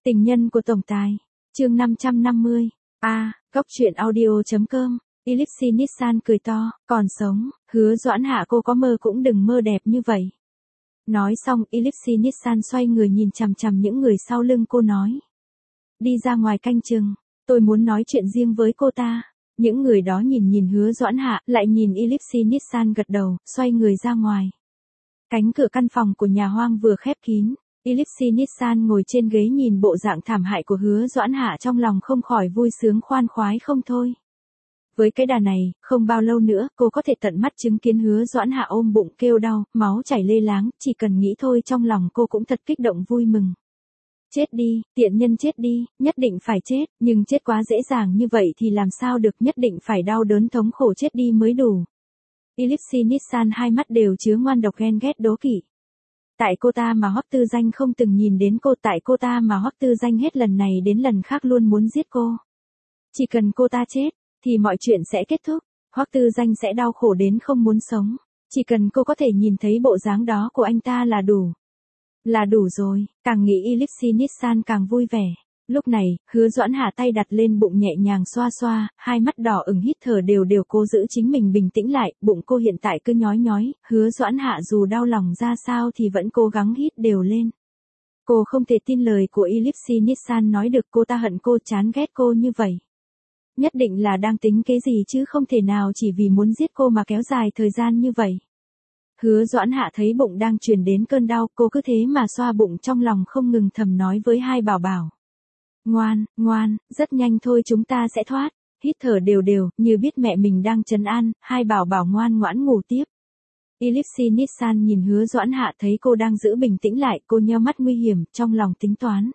Tình nhân của tổng tài. Chương 550. Góc truyện audio.com. Ellipsi Nissan cười to, còn sống, Hứa Doãn Hạ cô có mơ cũng đừng mơ đẹp như vậy. Nói xong Ellipsi Nissan xoay người nhìn chằm chằm những người sau lưng cô nói. Đi ra ngoài canh chừng, tôi muốn nói chuyện riêng với cô ta. Những người đó nhìn Hứa Doãn Hạ, lại nhìn Ellipsi Nissan gật đầu, xoay người ra ngoài. Cánh cửa căn phòng của nhà hoang vừa khép kín. Ellipsi Nissan ngồi trên ghế nhìn bộ dạng thảm hại của Hứa Doãn Hạ trong lòng không khỏi vui sướng khoan khoái không thôi. Với cái đà này, không bao lâu nữa cô có thể tận mắt chứng kiến Hứa Doãn Hạ ôm bụng kêu đau, máu chảy lê láng, chỉ cần nghĩ thôi trong lòng cô cũng thật kích động vui mừng. Chết đi, tiện nhân chết đi, nhất định phải chết, nhưng chết quá dễ dàng như vậy thì làm sao được, nhất định phải đau đớn thống khổ chết đi mới đủ. Ellipsi Nissan hai mắt đều chứa ngoan độc ghen ghét đố kỵ. Tại cô ta mà Hoắc Tư Danh không từng nhìn đến cô, tại cô ta mà Hoắc Tư Danh hết lần này đến lần khác luôn muốn giết cô. Chỉ cần cô ta chết, thì mọi chuyện sẽ kết thúc, Hoắc Tư Danh sẽ đau khổ đến không muốn sống. Chỉ cần cô có thể nhìn thấy bộ dáng đó của anh ta là đủ. Là đủ rồi, càng nghĩ Ellipsi Nissan càng vui vẻ. Lúc này, Hứa Doãn Hạ tay đặt lên bụng nhẹ nhàng xoa xoa, hai mắt đỏ ửng hít thở đều cố giữ chính mình bình tĩnh lại, bụng cô hiện tại cứ nhói nhói, Hứa Doãn Hạ dù đau lòng ra sao thì vẫn cố gắng hít đều lên. Cô không thể tin lời của Ellipsi Nissan nói được, cô ta hận cô, chán ghét cô như vậy. Nhất định là đang tính kế gì chứ không thể nào chỉ vì muốn giết cô mà kéo dài thời gian như vậy. Hứa Doãn Hạ thấy bụng đang truyền đến cơn đau, cô cứ thế mà xoa bụng trong lòng không ngừng thầm nói với hai bảo bảo. Ngoan, ngoan, rất nhanh thôi chúng ta sẽ thoát. Hít thở đều, như biết mẹ mình đang trấn an, hai bảo bảo ngoan ngoãn ngủ tiếp. Ellipsi Nissan nhìn Hứa Doãn Hạ thấy cô đang giữ bình tĩnh lại, cô nheo mắt nguy hiểm, trong lòng tính toán.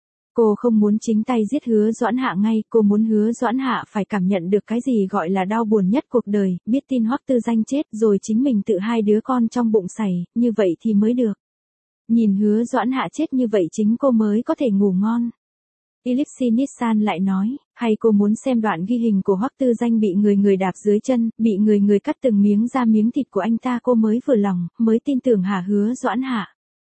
Cô không muốn chính tay giết Hứa Doãn Hạ ngay, cô muốn Hứa Doãn Hạ phải cảm nhận được cái gì gọi là đau buồn nhất cuộc đời, biết tin Hoắc Tư Danh chết rồi chính mình tự hai đứa con trong bụng sảy, như vậy thì mới được. Nhìn Hứa Doãn Hạ chết như vậy chính cô mới có thể ngủ ngon. Ellipsi Nissan lại nói, hay cô muốn xem đoạn ghi hình của Hoắc Tư Danh bị người đạp dưới chân, bị người cắt từng miếng da miếng thịt của anh ta, cô mới vừa lòng, mới tin tưởng hả Hứa Doãn Hạ.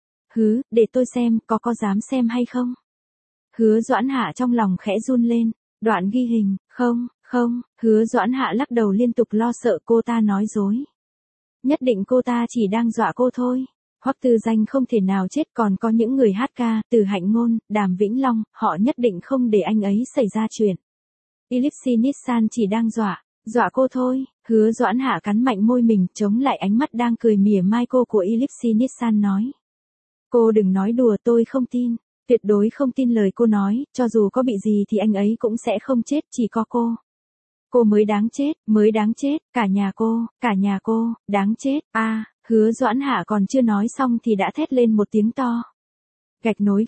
Để tôi xem, có dám xem hay không? Hứa Doãn Hạ trong lòng khẽ run lên, đoạn ghi hình, không, Hứa Doãn Hạ lắc đầu liên tục lo sợ cô ta nói dối. Nhất định cô ta chỉ đang dọa cô thôi. Hoắc Tư Danh không thể nào chết, còn có những người hát ca, Từ Hạnh Ngôn, Đàm Vĩnh Long, họ nhất định không để anh ấy xảy ra chuyện. Ellipsi Nissan chỉ đang dọa cô thôi. Hứa Doãn Hạ cắn mạnh môi mình, chống lại ánh mắt đang cười mỉa mai cô của Ellipsi Nissan nói. Cô đừng nói đùa, tôi không tin, tuyệt đối không tin lời cô nói, cho dù có bị gì thì anh ấy cũng sẽ không chết, chỉ có cô. Cô mới đáng chết, cả nhà cô, đáng chết. Hứa Doãn Hạ còn chưa nói xong thì đã thét lên một tiếng to. Gạch nối